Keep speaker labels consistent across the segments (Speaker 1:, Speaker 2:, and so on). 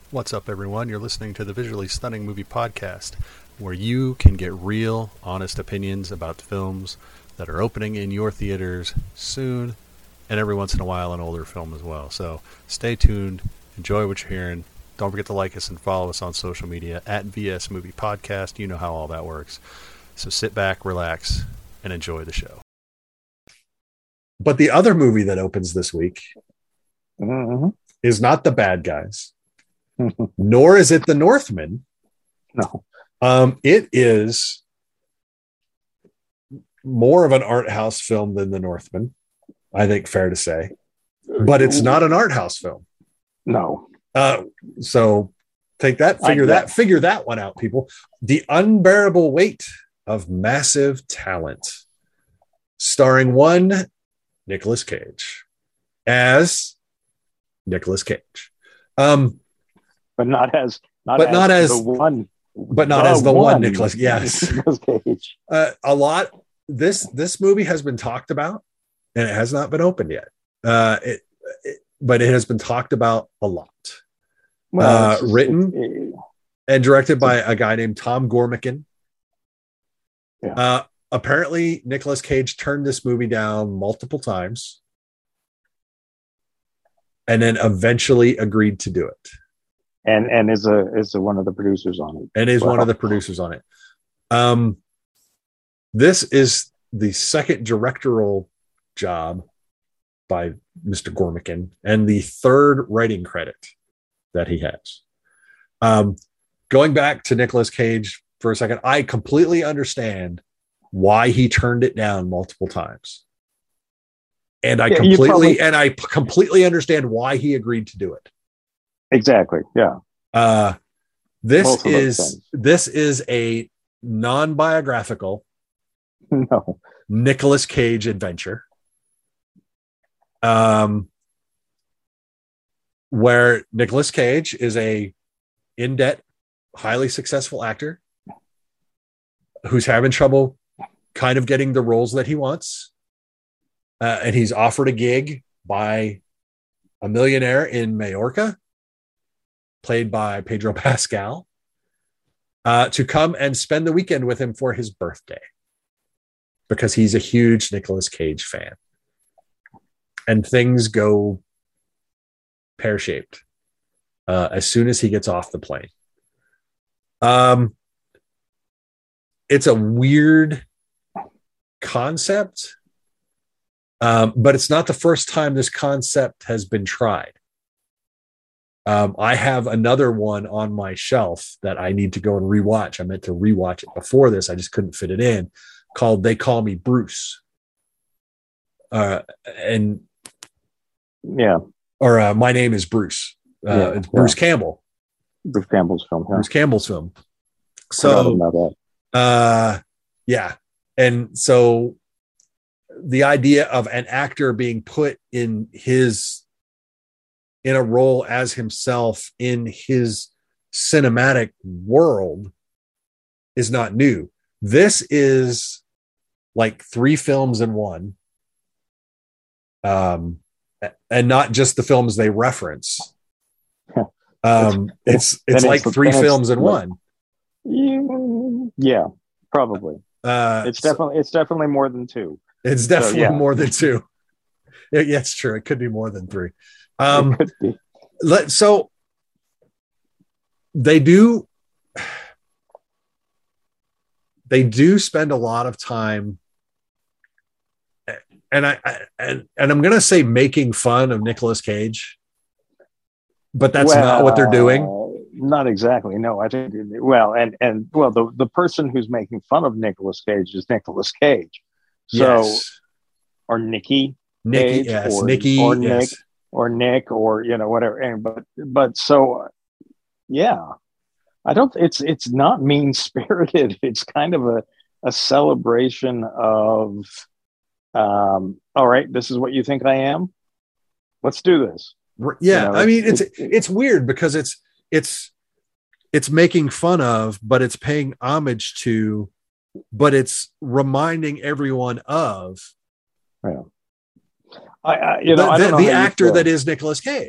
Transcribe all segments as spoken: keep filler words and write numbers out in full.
Speaker 1: What's up, everyone? You're listening to the Visually Stunning Movie Podcast, where you can get real, honest opinions about films that are opening in your theaters soon, and every once in a while an older film as well. So stay tuned, enjoy what you're hearing. Don't forget to like us and follow us on social media at V S Movie Podcast. You know how all that works. So sit back, relax, and enjoy the show. But the other movie that opens this week
Speaker 2: Mm-hmm.
Speaker 1: is not The Bad Guys, nor is it The Northman.
Speaker 2: No.
Speaker 1: Um, it is more of an art house film than The Northman, I think, fair to say. But it's not an art house film.
Speaker 2: No.
Speaker 1: Uh, so take that, figure
Speaker 2: I,
Speaker 1: that, figure that one out, people. The Unbearable Weight of Massive Talent, starring one Nicolas Cage as Nicolas Cage. Um,
Speaker 2: but not as not
Speaker 1: but
Speaker 2: as
Speaker 1: not as
Speaker 2: the one
Speaker 1: but not
Speaker 2: the
Speaker 1: as the one,
Speaker 2: one
Speaker 1: Nicolas. Yes.
Speaker 2: Nicolas Cage.
Speaker 1: Uh, a lot. This this movie has been talked about, and it has not been opened yet. Uh, it, it, but it has been talked about a lot.
Speaker 2: Well,
Speaker 1: uh,
Speaker 2: it's just-
Speaker 1: written
Speaker 2: it-
Speaker 1: and directed by a guy named Tom Gormican.
Speaker 2: Yeah.
Speaker 1: Uh, apparently, Nicolas Cage turned this movie down multiple times, and then eventually agreed to do it,
Speaker 2: and and is a is a, one of the producers on it.
Speaker 1: and is
Speaker 2: Wow.
Speaker 1: one of the producers on it. Um, this is the second directorial job by Mister Gormican, and the third writing credit that he has. Um, going back to Nicolas Cage for a second, I completely understand why he turned it down multiple times. And I
Speaker 2: Yeah, you
Speaker 1: completely
Speaker 2: probably-
Speaker 1: and I p- completely understand why he agreed to do it.
Speaker 2: Exactly. Yeah.
Speaker 1: Uh, this
Speaker 2: Both of those
Speaker 1: is
Speaker 2: things.
Speaker 1: this is a non-biographical
Speaker 2: No.
Speaker 1: Nicolas Cage adventure. Um, where Nicolas Cage is a in-debt, highly successful actor who's having trouble kind of getting the roles that he wants. Uh, and he's offered a gig by a millionaire in Majorca, played by Pedro Pascal, uh, to come and spend the weekend with him for his birthday, because he's a huge Nicolas Cage fan. And things go pear-shaped uh, as soon as he gets off the plane. Um, it's a weird concept, um, but it's not the first time this concept has been tried. Um, I have another one on my shelf that I need to go and rewatch. I meant to rewatch it before this. I just couldn't fit it in, called They Call Me Bruce. Uh, and
Speaker 2: Yeah.
Speaker 1: or uh, My Name is Bruce. Uh,
Speaker 2: Yeah,
Speaker 1: it's Bruce
Speaker 2: yeah.
Speaker 1: Campbell.
Speaker 2: Bruce Campbell's film. Yeah.
Speaker 1: Bruce Campbell's film.
Speaker 2: Forgot
Speaker 1: So,
Speaker 2: about that.
Speaker 1: uh, yeah. And so the idea of an actor being put in his, in a role as himself in his cinematic world is not new. This is like three films in one. Um, and not just the films they reference. Um, it's it's
Speaker 2: Then
Speaker 1: like
Speaker 2: it's-
Speaker 1: three
Speaker 2: then it's
Speaker 1: films in
Speaker 2: like-
Speaker 1: one.
Speaker 2: Yeah, yeah, probably.
Speaker 1: Uh,
Speaker 2: It's
Speaker 1: so
Speaker 2: definitely it's definitely more than two.
Speaker 1: it's definitely
Speaker 2: yeah.
Speaker 1: more than two. Yeah, yeah, it's true. It could be more than three. Um,
Speaker 2: it could be.
Speaker 1: let so they do they do spend a lot of time, and I, I and and I'm gonna say making fun of Nicolas Cage, but that's not what they're doing.
Speaker 2: Well, Not exactly. No, I think. Well, and and well, the the person who's making fun of Nicolas Cage is Nicolas Cage. So
Speaker 1: Yes.
Speaker 2: or Nikki
Speaker 1: Nikki,
Speaker 2: Cage,
Speaker 1: yes,
Speaker 2: or,
Speaker 1: Nikki,
Speaker 2: or
Speaker 1: yes.
Speaker 2: Nick or Nick or you know whatever. And but but so yeah, I don't. It's it's not mean spirited. It's kind of a a celebration of. Um, all right, this is what you think I am. Let's do this.
Speaker 1: R- Yeah,
Speaker 2: You know,
Speaker 1: I mean
Speaker 2: it's-
Speaker 1: it's
Speaker 2: it-
Speaker 1: it's weird because it's it's it's making fun of, but it's paying homage to, but it's reminding everyone of
Speaker 2: Yeah. I, I you know
Speaker 1: the,
Speaker 2: I don't
Speaker 1: the,
Speaker 2: know
Speaker 1: the
Speaker 2: how you
Speaker 1: actor
Speaker 2: feel.
Speaker 1: that is Nicolas Cage.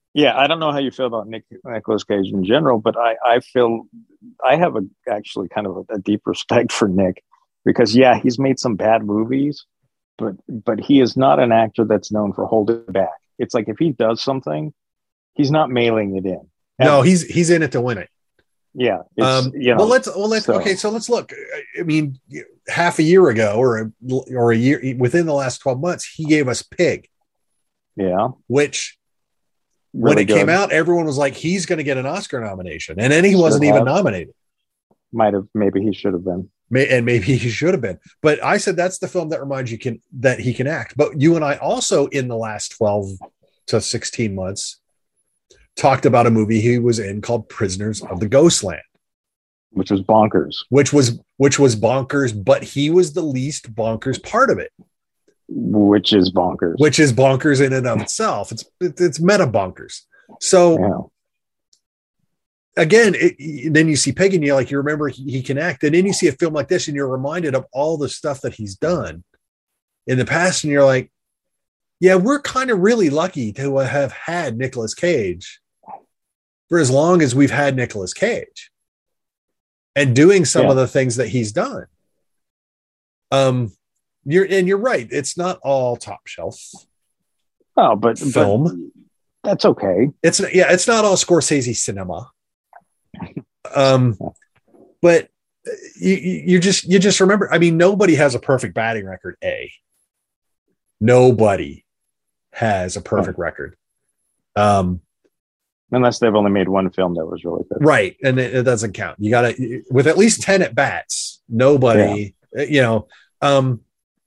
Speaker 2: Yeah, I don't know how you feel about Nick Nicolas Cage in general, but I I feel I have a actually kind of a, a deep respect for Nick because yeah, he's made some bad movies, but but he is not an actor that's known for holding back. It's like if he does something, he's not mailing it in
Speaker 1: No,
Speaker 2: ever.
Speaker 1: he's he's in it to win it.
Speaker 2: Yeah, it's
Speaker 1: Um,
Speaker 2: you
Speaker 1: well,
Speaker 2: know
Speaker 1: let's well let's
Speaker 2: so
Speaker 1: okay. So let's look. I mean, half a year ago, or a, or a year within the last twelve months, he gave us Pig,
Speaker 2: yeah,
Speaker 1: which when
Speaker 2: really
Speaker 1: it came
Speaker 2: good.
Speaker 1: out, everyone was like, he's going to get an Oscar nomination, and then he
Speaker 2: Should
Speaker 1: wasn't even
Speaker 2: have,
Speaker 1: nominated.
Speaker 2: might have, maybe he should have been.
Speaker 1: May, and maybe he should have been. But I said that's the film that reminds you can that he can act. But you and I also in the last twelve to sixteen months talked about a movie he was in called Prisoners of the Ghostland,
Speaker 2: Which was bonkers.
Speaker 1: which was which was bonkers, but he was the least bonkers part of it,
Speaker 2: Which is bonkers.
Speaker 1: which is bonkers in and of itself. It's it's meta bonkers. So
Speaker 2: yeah.
Speaker 1: again, it, then you see Peg and you like you remember he, he can act, and then you see a film like this and you're reminded of all the stuff that he's done in the past, and you're like, yeah, we're kind of really lucky to have had Nicolas Cage for as long as we've had Nicolas Cage and doing some
Speaker 2: Yeah.
Speaker 1: of the things that he's done. Um, you're and you're right. It's not all top shelf
Speaker 2: Oh, but
Speaker 1: film.
Speaker 2: But that's okay.
Speaker 1: It's yeah, it's not all Scorsese cinema. Um, but you you just you just remember. I mean, nobody has a perfect batting record. A nobody has a perfect right. record. Um,
Speaker 2: Unless they've only made one film that was really good.
Speaker 1: Right. And it, it doesn't count. You got to, with at least ten at bats, nobody, yeah. you know, um,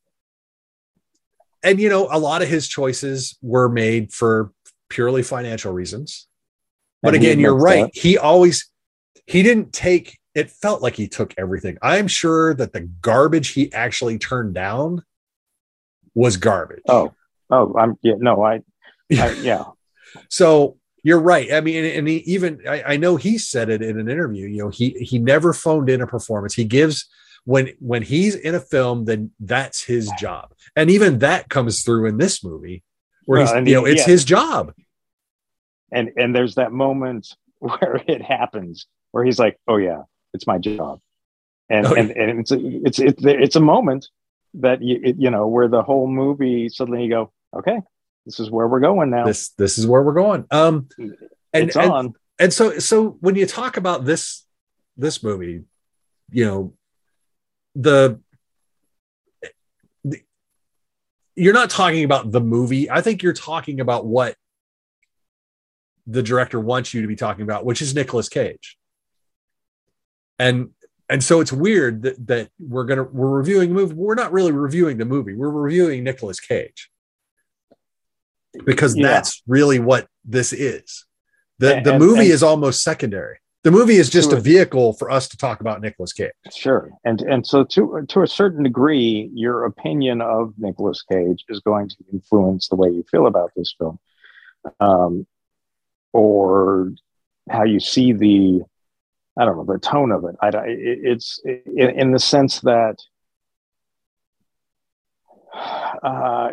Speaker 1: and, you know, a lot of his choices were made for purely financial reasons. But and again, you're right. That. He always, he didn't take, it felt like he took everything. I'm sure that the garbage he actually turned down was garbage.
Speaker 2: Oh, oh, I'm, yeah, no, I, I yeah.
Speaker 1: So, you're right. I mean, and he even, I, I know he said it in an interview, you know, he, he never phoned in a performance. He gives when, when he's in a film, then that's his job. And even that comes through in this movie where well, he's, you know, it's yeah. his job.
Speaker 2: And, and there's that moment where it happens where he's like, oh yeah, it's my job. And, oh, and, yeah. and it's, a, it's, it's, it's a moment that you, it, you know, where the whole movie suddenly you go, okay, this is where we're going now.
Speaker 1: This this is where we're going. Um, and,
Speaker 2: it's on.
Speaker 1: And, and so so when you talk about this this movie, you know, the, the you're not talking about the movie. I think you're talking about what the director wants you to be talking about, which is Nicolas Cage. And and so it's weird that that we're gonna we're reviewing a movie. We're not really reviewing the movie. We're reviewing Nicolas Cage. Because yeah. that's really what this is. The and, the movie and, is almost secondary. The movie is just a vehicle for us to talk about Nicolas Cage.
Speaker 2: Sure. And and so to to a certain degree, your opinion of Nicolas Cage is going to influence the way you feel about this film. Um, or how you see the, I don't know, the tone of it. I, it it's in, in the sense that uh,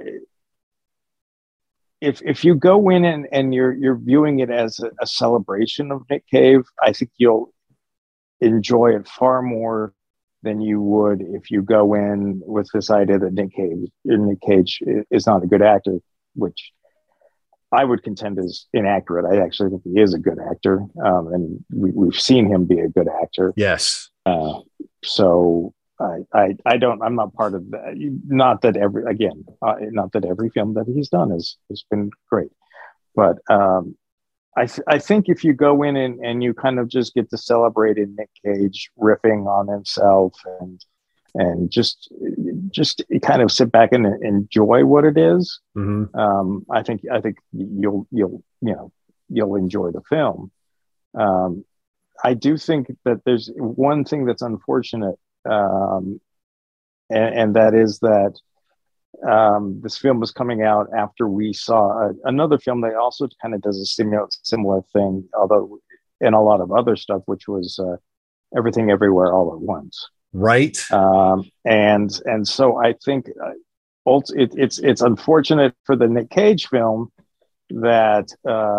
Speaker 2: If if you go in and, and you're you're viewing it as a, a celebration of Nick Cage, I think you'll enjoy it far more than you would if you go in with this idea that Nick Cage Nick Cage is not a good actor, which I would contend is inaccurate. I actually think he is a good actor, um, and we, we've seen him be a good actor.
Speaker 1: Yes.
Speaker 2: Uh, so. I, I, I don't, I'm not part of that. Not that every, again, uh, not that every film that he's done has, has been great, but um, I, th- I think if you go in and, and you kind of just get to celebrate in Nick Cage riffing on himself and, and just, just kind of sit back and enjoy what it is.
Speaker 1: Mm-hmm.
Speaker 2: Um, I think, I think you'll, you'll, you know, you'll enjoy the film. Um, I do think that there's one thing that's unfortunate. Um, and, and that is that um, this film was coming out after we saw a, another film that also kind of does a similar similar thing, although in a lot of other stuff, which was uh, Everything Everywhere All at Once.
Speaker 1: Right.
Speaker 2: Um, and and so I think uh, it, it's it's unfortunate for the Nick Cage film that uh,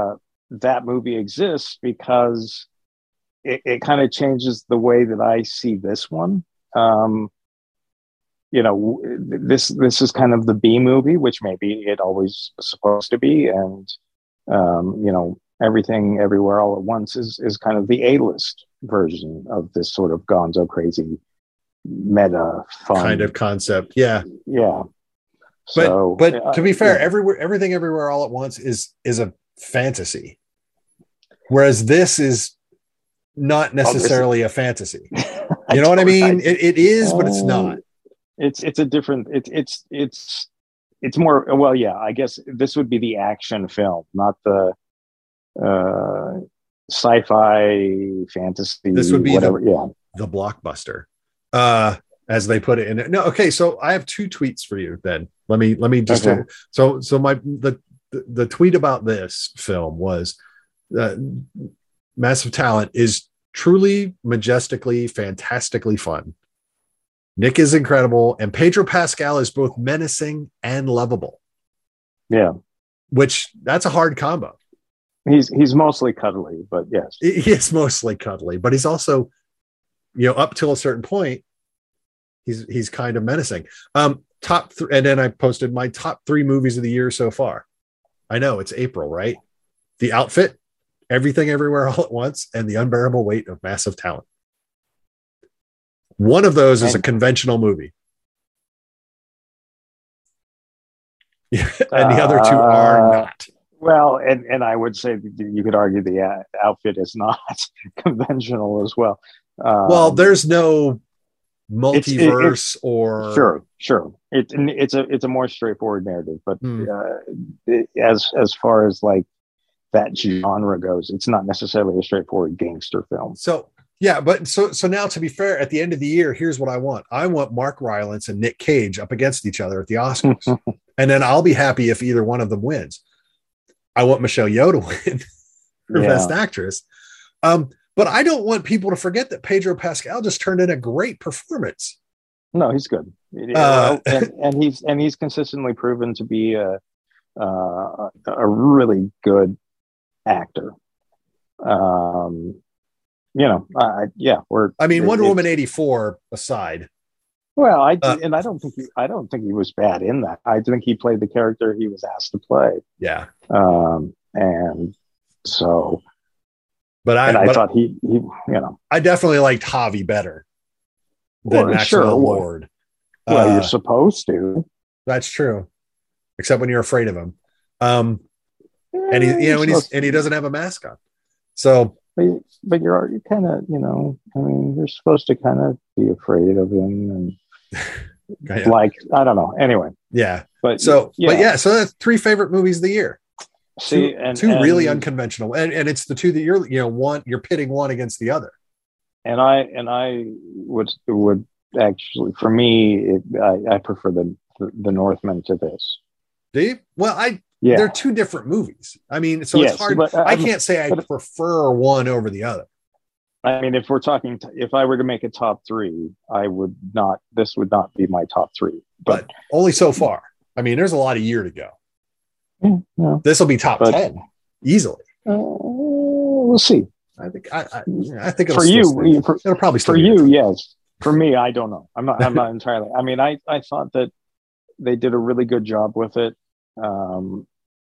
Speaker 2: that movie exists because it, it kind of changes the way that I see this one. Um, you know, this this is kind of the B movie, which maybe it always was supposed to be, and um, you know, Everything Everywhere All at Once is is kind of the A-list version of this sort of gonzo crazy meta fun
Speaker 1: kind of concept. Yeah.
Speaker 2: Yeah.
Speaker 1: But
Speaker 2: so,
Speaker 1: but
Speaker 2: uh,
Speaker 1: to be fair,
Speaker 2: yeah.
Speaker 1: everywhere Everything Everywhere All at Once is is a fantasy. Whereas this is not necessarily oh, is, a fantasy. You know what I mean? I, it, it is, uh, but it's not.
Speaker 2: It's it's a different it's it's it's it's more well, yeah, I guess this would be the action film, not the uh sci-fi fantasy.
Speaker 1: This would be
Speaker 2: whatever,
Speaker 1: the,
Speaker 2: yeah.
Speaker 1: the blockbuster. Uh as they put it in it. No, okay, so I have two tweets for you then. Let me let me just okay. uh, so so my the, the the tweet about this film was uh, Massive Talent is truly majestically, fantastically fun. Nick is incredible, and Pedro Pascal is both menacing and lovable.
Speaker 2: Yeah,
Speaker 1: which that's a hard combo.
Speaker 2: He's he's mostly cuddly, but yes,
Speaker 1: he is mostly cuddly, but he's also, you know, up till a certain point, he's he's kind of menacing. Um, top th- and then I posted my top three movies of the year so far. I know it's April, right? The Outfit, Everything Everywhere All at Once, and The Unbearable Weight of Massive Talent. One of those is a conventional movie. and the other two are not.
Speaker 2: Well, and, and I would say you could argue the uh, Outfit is not conventional as well. Um,
Speaker 1: well, there's no multiverse it, it, or
Speaker 2: sure, sure. It, it's a it's a more straightforward narrative, but hmm. uh, it, as as far as like that genre goes, it's not necessarily a straightforward gangster film.
Speaker 1: So yeah, but so so now to be fair, at the end of the year, here's what I want. I want Mark Rylance and Nick Cage up against each other at the Oscars. And then I'll be happy if either one of them wins. I want Michelle Yeoh to win for yeah. Best Actress. Um, but I don't want people to forget that Pedro Pascal just turned in a great performance.
Speaker 2: No, he's good. Uh, and, and he's and he's consistently proven to be a uh, a really good actor. Um, you know, uh, yeah, we're.
Speaker 1: I mean, Wonder Woman eighty-four aside.
Speaker 2: Well, I uh, and I don't think he, I don't think he was bad in that. I think he played the character he was asked to play.
Speaker 1: Yeah.
Speaker 2: Um, and so,
Speaker 1: but I,
Speaker 2: and I
Speaker 1: but
Speaker 2: thought he, he, you know,
Speaker 1: I definitely liked Javi better than well, Maxwell
Speaker 2: sure.
Speaker 1: Lord.
Speaker 2: Well,
Speaker 1: uh,
Speaker 2: you're supposed to.
Speaker 1: That's true, except when you're afraid of him. Um, and he, you know, and, he's, and he doesn't have a mask on, so.
Speaker 2: But, but you're you kind of, you know, I mean, you're supposed to kind of be afraid of him and yeah. like, I don't know. Anyway.
Speaker 1: Yeah.
Speaker 2: But
Speaker 1: so,
Speaker 2: yeah.
Speaker 1: but yeah, so that's three favorite movies of the year.
Speaker 2: See,
Speaker 1: two,
Speaker 2: and
Speaker 1: two
Speaker 2: and,
Speaker 1: really unconventional. And, and it's the two that you're, you know, one, you're pitting one against the other.
Speaker 2: And I, and I would, would actually, for me, it, I, I prefer the, the, the Northman to this.
Speaker 1: Do you? Well, I, Yeah. They're two different movies. I mean, so yes, it's hard. But, um, I can't say I but, prefer one over the other.
Speaker 2: I mean, if we're talking, t- if I were to make a top three, I would not, this would not be my top three. But,
Speaker 1: but only so far. I mean, there's a lot of year to go.
Speaker 2: Yeah, yeah.
Speaker 1: This will be top but, ten easily.
Speaker 2: Uh, we'll see.
Speaker 1: I think, I, I, I think it'll
Speaker 2: for you, for,
Speaker 1: it'll probably
Speaker 2: for you, yes. For me, I don't know. I'm not, I'm not entirely. I mean, I, I thought that they did a really good job with it. Um,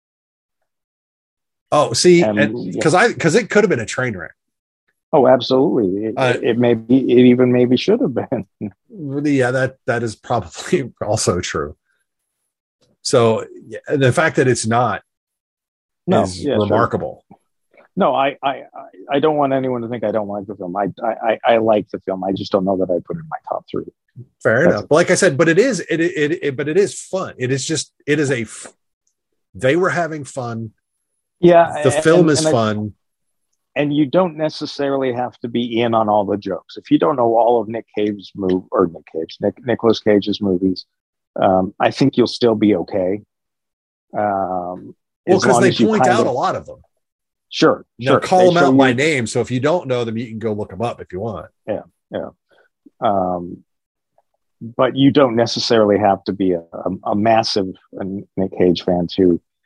Speaker 1: Oh, see, because yeah. I because it could have been a train wreck.
Speaker 2: Oh, absolutely. It, uh, it may be. It even maybe should have been.
Speaker 1: Yeah, that that is probably also true. So yeah, the fact that it's not
Speaker 2: no,
Speaker 1: is
Speaker 2: yeah,
Speaker 1: remarkable.
Speaker 2: Sure. No, I, I I don't want anyone to think I don't like the film. I I I like the film. I just don't know that I put it in my top three.
Speaker 1: Fair That's enough. But like I said, but it is it, it it but it is fun. It is just it is a. They were having fun.
Speaker 2: Yeah,
Speaker 1: the film
Speaker 2: and,
Speaker 1: is
Speaker 2: and
Speaker 1: fun,
Speaker 2: I, and you don't necessarily have to be in on all the jokes. If you don't know all of Nick Cage's move or Nick Cage, Nick Nicolas Cage's movies, um, I think you'll still be okay. Um,
Speaker 1: well, because they point out of, a lot of them.
Speaker 2: Sure,
Speaker 1: now
Speaker 2: sure.
Speaker 1: Call
Speaker 2: they
Speaker 1: them out
Speaker 2: you,
Speaker 1: by name, so if you don't know them, you can go look them up if you want.
Speaker 2: Yeah, yeah. Um, but you don't necessarily have to be a, a, a massive Nick Cage fan to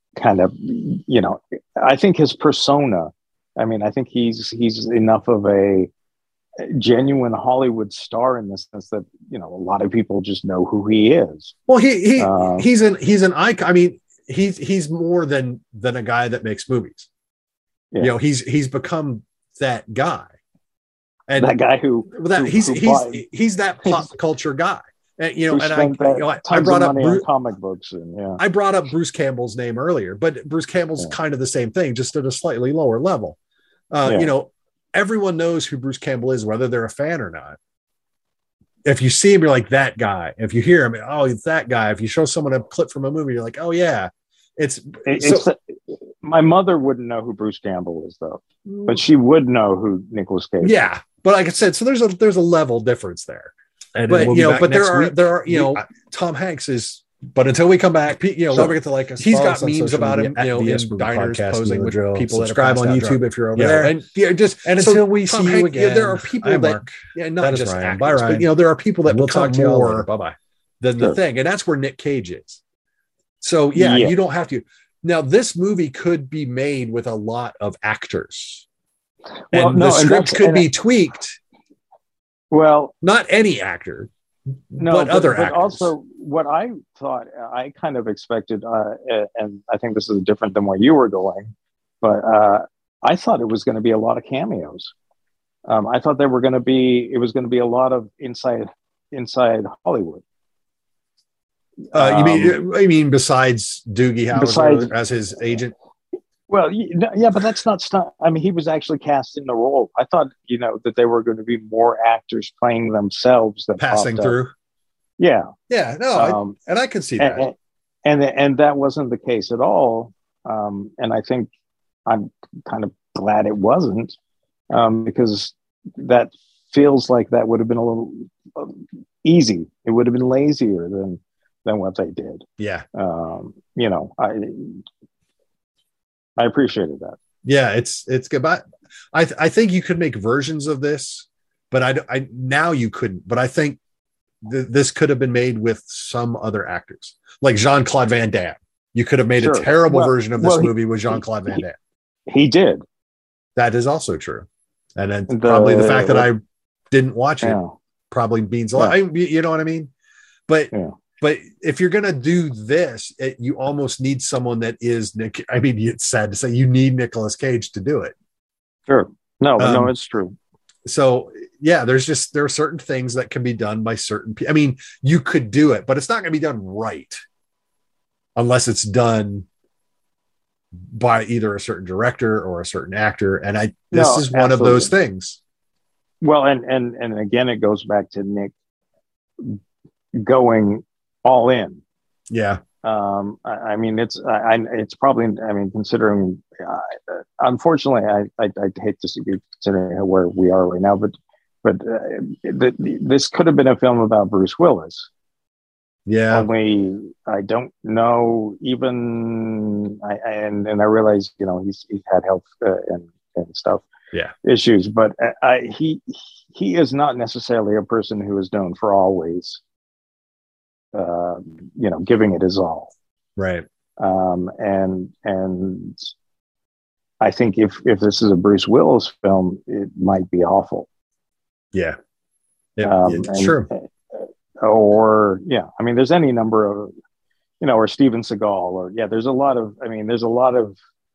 Speaker 2: kind of, you know, I think his persona. I mean, I think he's he's enough of a genuine Hollywood star in the sense that, you know, a lot of people just know who he is.
Speaker 1: Well, he he
Speaker 2: Uh,
Speaker 1: he's an he's an icon. I mean, he's he's more than than a guy that makes movies.
Speaker 2: Yeah.
Speaker 1: You know, he's he's become that guy. And
Speaker 2: that guy who,
Speaker 1: that
Speaker 2: who
Speaker 1: he's
Speaker 2: who
Speaker 1: he's
Speaker 2: bought,
Speaker 1: he's that pop culture guy. And you know,
Speaker 2: who
Speaker 1: and I,
Speaker 2: spent that
Speaker 1: you know, I, I
Speaker 2: tons
Speaker 1: brought
Speaker 2: of
Speaker 1: up
Speaker 2: money
Speaker 1: Bruce,
Speaker 2: on comic books, and yeah,
Speaker 1: I brought up Bruce Campbell's name earlier, but Bruce Campbell's
Speaker 2: Yeah.
Speaker 1: kind of the same thing, just at a slightly lower level. Uh,
Speaker 2: Yeah.
Speaker 1: You know, everyone knows who Bruce Campbell is, whether they're a fan or not. If you see him, you're like, that guy. If you hear him, oh, it's that guy. If you show someone a clip from a movie, you're like, oh yeah, it's.
Speaker 2: It-
Speaker 1: so,
Speaker 2: it's my mother wouldn't know who Bruce Campbell is though, but she would know who Nicolas Cage is.
Speaker 1: yeah, but like I said, so there's a there's a level difference there.
Speaker 3: And
Speaker 1: But
Speaker 3: we'll
Speaker 1: you
Speaker 3: be
Speaker 1: know,
Speaker 3: back
Speaker 1: but there
Speaker 3: next
Speaker 1: are
Speaker 3: week.
Speaker 1: there are you
Speaker 3: We-
Speaker 1: know,
Speaker 3: I-
Speaker 1: Tom Hanks is. But until we come back, you know,
Speaker 3: Don't forget to like us.
Speaker 1: he's
Speaker 3: follow
Speaker 1: got
Speaker 3: us on
Speaker 1: memes
Speaker 3: social
Speaker 1: about
Speaker 3: media
Speaker 1: him,
Speaker 3: at
Speaker 1: you know,
Speaker 3: V S
Speaker 1: in
Speaker 3: Movie
Speaker 1: diners
Speaker 3: Podcast,
Speaker 1: posing
Speaker 3: you know the
Speaker 1: with
Speaker 3: drill.
Speaker 1: people that have
Speaker 3: Subscribe
Speaker 1: passed
Speaker 3: on
Speaker 1: out
Speaker 3: YouTube
Speaker 1: drunk.
Speaker 3: if you're over
Speaker 1: You know,
Speaker 3: there.
Speaker 1: and yeah, just
Speaker 3: And
Speaker 1: so
Speaker 3: until we
Speaker 1: Tom
Speaker 3: see you
Speaker 1: Hanks, yeah,
Speaker 3: again,
Speaker 1: there are people
Speaker 3: I'm
Speaker 1: that,
Speaker 3: Mark.
Speaker 1: yeah, not
Speaker 3: That is
Speaker 1: just
Speaker 3: Ryan.
Speaker 1: actors,
Speaker 3: Bye,
Speaker 1: but
Speaker 3: Ryan.
Speaker 1: you know, there are people that
Speaker 3: And we'll
Speaker 1: become
Speaker 3: talk to you all later.
Speaker 1: more
Speaker 3: Bye bye.
Speaker 1: than the
Speaker 2: Sure.
Speaker 1: thing, and that's where Nick Cage is. So yeah,
Speaker 2: Yeah.
Speaker 1: you don't have to. Now, this movie could be made with a lot of actors,
Speaker 2: Well,
Speaker 1: and
Speaker 2: no,
Speaker 1: the
Speaker 2: and
Speaker 1: script
Speaker 2: that's-
Speaker 1: could
Speaker 2: and
Speaker 1: be tweaked.
Speaker 2: Well,
Speaker 1: Not any actor,
Speaker 2: no,
Speaker 1: but, other
Speaker 2: but
Speaker 1: actors.
Speaker 2: also what I thought, I kind of expected, uh, and I think this is different than where you were going, but uh, I thought it was going to be a lot of cameos. Um, I thought there were going to be, it was going to be a lot of inside, inside Hollywood.
Speaker 1: Uh, you mean
Speaker 2: Um,
Speaker 1: I mean besides Doogie Howser
Speaker 2: besides-
Speaker 1: as his agent?
Speaker 2: Well, y- no, yeah, but that's not stuff. I mean, he was actually cast in the role. I thought, you know, that there were going to be more actors playing themselves that
Speaker 1: Passing
Speaker 2: popped up.
Speaker 1: through.
Speaker 2: Yeah,
Speaker 1: Yeah, no, I,
Speaker 2: um,
Speaker 1: and I can see that.
Speaker 2: and, and and that wasn't the case at all. Um, and I think I'm kind of glad it wasn't, um, because that feels like that would have been a little uh, easy. It would have been lazier than than what they did.
Speaker 1: Yeah,
Speaker 2: Um, you know, I I appreciated that.
Speaker 1: yeah, it's it's good. But I th- I think you could make versions of this, but I, I now you couldn't. But I think th- this could have been made with some other actors, like Jean Claude Van Damme. You could have made
Speaker 2: Sure.
Speaker 1: a terrible
Speaker 2: Well-
Speaker 1: version of this
Speaker 2: well, he-
Speaker 1: movie with Jean Claude Van
Speaker 2: he-
Speaker 1: Damme.
Speaker 2: He did.
Speaker 1: That is also true, and then
Speaker 2: The-
Speaker 1: probably the fact that I didn't watch it
Speaker 2: Yeah.
Speaker 1: probably means a lot.
Speaker 2: Yeah.
Speaker 1: I, you know what I mean? But
Speaker 2: Yeah.
Speaker 1: but if you're gonna do this, it, you almost need someone that is Nick. I mean, it's sad to say you need Nicolas Cage to do it.
Speaker 2: Sure. No,
Speaker 1: Um,
Speaker 2: no, it's true.
Speaker 1: So yeah, there's just there are certain things that can be done by certain people. I mean, you could do it, but it's not going to be done right unless it's done by either a certain director or a certain actor. And I this
Speaker 2: No,
Speaker 1: is one of those
Speaker 2: absolutely.
Speaker 1: things.
Speaker 2: Well, and and and again, it goes back to Nick going all in.
Speaker 1: Yeah,
Speaker 2: Um, I, I mean, it's I, I, it's probably. I mean, considering, uh, unfortunately, I, I I hate to see considering where we are right now, but but uh, the, the, this could have been a film about Bruce Willis.
Speaker 1: yeah,
Speaker 2: Only I don't know. Even I, I and and I realize, you know, he's he's had health uh, and and stuff.
Speaker 1: Yeah.
Speaker 2: Issues, but I, I he he is not necessarily a person who is known for always, uh, you know, giving it his all.
Speaker 1: right.
Speaker 2: Um, and and I think if if this is a Bruce Willis film, it might be awful.
Speaker 1: Yeah, yeah,
Speaker 2: Um,
Speaker 1: it's
Speaker 2: and-
Speaker 1: true.
Speaker 2: Or yeah, I mean, there's any number of, you know, or Steven Seagal, or yeah, there's a lot of. I mean, there's a lot of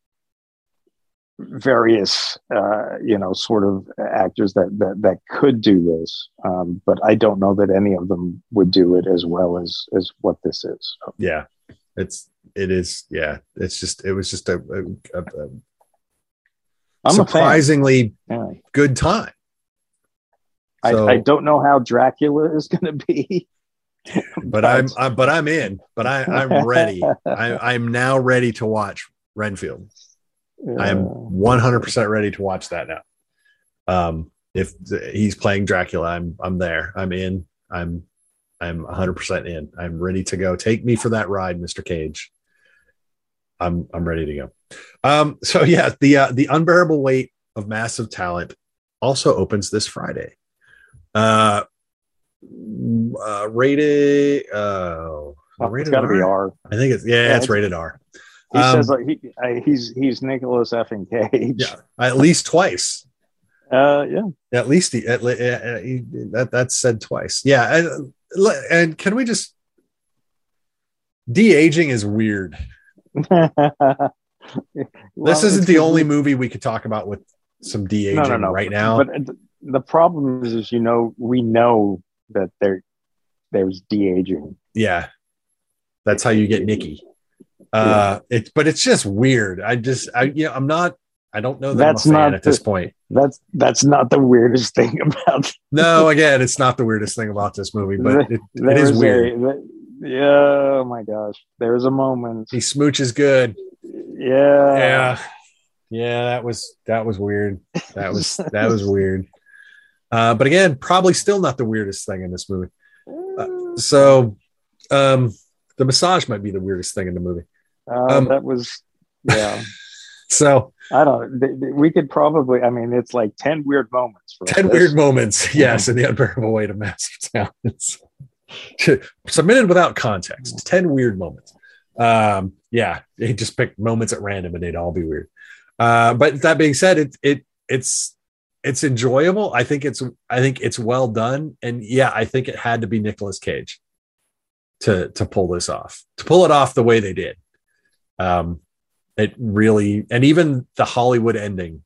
Speaker 2: various, uh, you know, sort of actors that that that could do this, um, but I don't know that any of them would do it as well as as what this is. So,
Speaker 1: Yeah, it's it is. Yeah, it's just it was just a, a, a, a
Speaker 2: I'm
Speaker 1: surprisingly
Speaker 2: a fan. Yeah.
Speaker 1: good time. So-
Speaker 2: I, I don't know how Dracula is going to be,
Speaker 1: but I'm, I'm but I'm in. But I I'm ready. I, I'm now ready to watch Renfield. I am one hundred percent ready to watch that now. Um, if he's playing Dracula, I'm I'm there. I'm in. I'm I'm one hundred percent in. I'm ready to go. Take me for that ride, Mister Cage. I'm I'm ready to go. Um, so yeah, the uh, the unbearable weight of massive talent also opens this Friday. Uh, uh rated. Uh,
Speaker 2: Oh, it's
Speaker 1: rated
Speaker 2: got to be
Speaker 1: R?
Speaker 2: R.
Speaker 1: I think it's yeah,
Speaker 2: Yeah,
Speaker 1: it's
Speaker 2: it's-
Speaker 1: rated R.
Speaker 2: He
Speaker 1: Um,
Speaker 2: says like he uh, he's he's Nicholas effing Cage.
Speaker 1: yeah, at least twice.
Speaker 2: Uh, yeah.
Speaker 1: At least he, at, le- uh, he that that's said twice. Yeah, and, and can we just de-aging is weird.
Speaker 2: well,
Speaker 1: This isn't the only movie we could talk about with some de-aging
Speaker 2: no, no, no.
Speaker 1: right now.
Speaker 2: But the problem is, is you know, we know that there there's de-aging.
Speaker 1: Yeah, that's how you get Nikki. Uh, yeah. It, but it's just weird. I just, I, you know, I'm not. I don't know that
Speaker 2: that's
Speaker 1: I'm a fan
Speaker 2: not
Speaker 1: at
Speaker 2: the,
Speaker 1: this point.
Speaker 2: That's that's not the weirdest thing about.
Speaker 1: No, again, it's not the weirdest thing about this movie, but it, it is weird.
Speaker 2: A, yeah, oh my gosh, there's a moment.
Speaker 1: He smooches good.
Speaker 2: Yeah,
Speaker 1: yeah, yeah. That was that was weird. That was that was weird. Uh, but again, probably still not the weirdest thing in this movie. Uh, so, um, the massage might be the weirdest thing in the movie.
Speaker 2: Uh,
Speaker 1: um,
Speaker 2: that was, yeah.
Speaker 1: So
Speaker 2: I don't. Th- th- we could probably. I mean, it's like ten weird moments. For
Speaker 1: ten
Speaker 2: this.
Speaker 1: weird moments. Yes, in the unbearable weight of massive talents. Submitted without context. Ten weird moments. Um, yeah, he just picked moments at random, and they'd all be weird. Uh, but that being said, it it it's it's enjoyable. I think it's I think it's well done, and yeah, I think it had to be Nicolas Cage to to pull this off, to pull it off the way they did. Um, it really, and even the Hollywood ending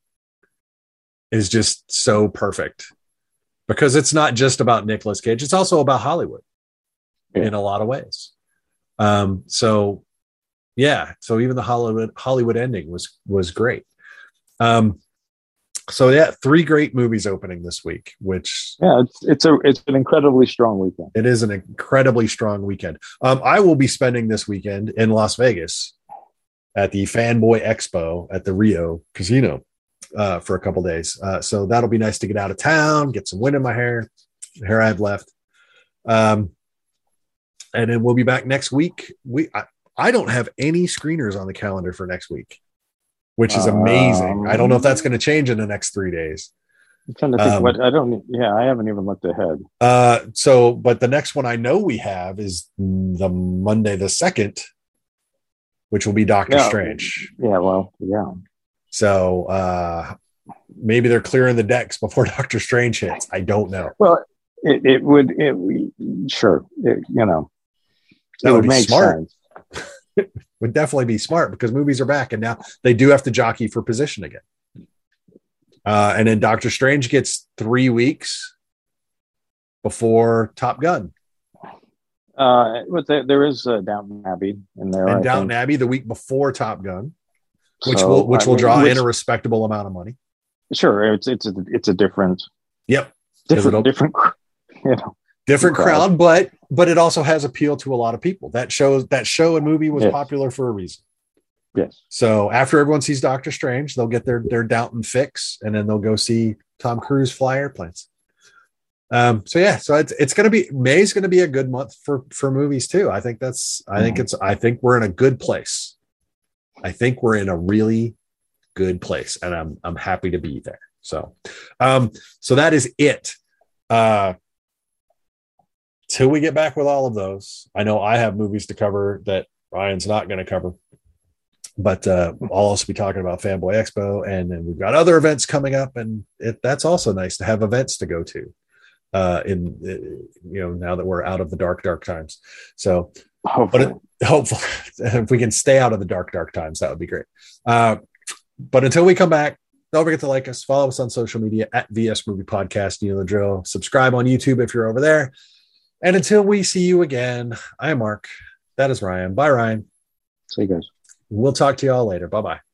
Speaker 1: is just so perfect because it's not just about Nicolas Cage; it's also about Hollywood. Yeah. In a lot of ways. Um, so yeah, so even the Hollywood Hollywood ending was was great. Um, so yeah, three great movies opening this week, which
Speaker 2: yeah, it's it's a it's an incredibly strong weekend.
Speaker 1: It is an incredibly strong weekend. Um, I will be spending this weekend in Las Vegas at the Fanboy Expo at the Rio Casino uh, for a couple days. Uh, so that'll be nice to get out of town, get some wind in my hair, the hair I've left. Um, And then we'll be back next week. We I, I don't have any screeners on the calendar for next week, which is amazing. Um, I don't know if that's going to change in the next three days.
Speaker 2: I'm trying to think um, what I don't. Yeah, I haven't even looked ahead.
Speaker 1: Uh, so, but the next one I know we have is the Monday the second, which will be Doctor
Speaker 2: yeah,
Speaker 1: Strange.
Speaker 2: Yeah, well, yeah.
Speaker 1: So uh, maybe they're clearing the decks before Doctor Strange hits. I don't know.
Speaker 2: Well, it, it would. It sure. It, you know.
Speaker 1: That
Speaker 2: it
Speaker 1: would, would be
Speaker 2: make
Speaker 1: smart. Would definitely be smart because movies are back and now they do have to jockey for position again. Uh, and then Doctor Strange gets three weeks before Top Gun.
Speaker 2: Uh, but there, there is uh, Downton Abbey in there.
Speaker 1: And
Speaker 2: I
Speaker 1: Downton
Speaker 2: think.
Speaker 1: Abbey the week before Top Gun, which
Speaker 2: so,
Speaker 1: will which will
Speaker 2: I mean,
Speaker 1: draw
Speaker 2: which,
Speaker 1: in a respectable amount of money.
Speaker 2: Sure, it's it's a it's a different.
Speaker 1: Yep.
Speaker 2: Different different. You know.
Speaker 1: Different crowd, crowd, but but it also has appeal to a lot of people. That shows that show and movie was yes. popular for a reason.
Speaker 2: Yes.
Speaker 1: So after everyone sees Doctor Strange, they'll get their their Downton fix, and then they'll go see Tom Cruise fly airplanes. Um. So yeah. So it's it's gonna be May's gonna be a good month for for movies too. I think that's I think it's I think we're in a good place. I think we're in a really good place, and I'm I'm happy to be there. So, um. So that is it. Uh. Till we get back with all of those, I know I have movies to cover that Ryan's not going to cover, but uh, I'll also be talking about Fanboy Expo, and then we've got other events coming up, and it, that's also nice to have events to go to. Uh, in uh, you know now that we're out of the dark dark times, so hopefully, but it, hopefully if we can stay out of the dark dark times, that would be great. Uh, but until we come back, don't forget to like us, follow us on social media at V S Movie Podcast. You know the drill. Subscribe on YouTube if you're over there. And until we see you again, I'm Mark. That is Ryan. Bye, Ryan.
Speaker 2: See you guys.
Speaker 1: We'll talk to you all later. Bye-bye.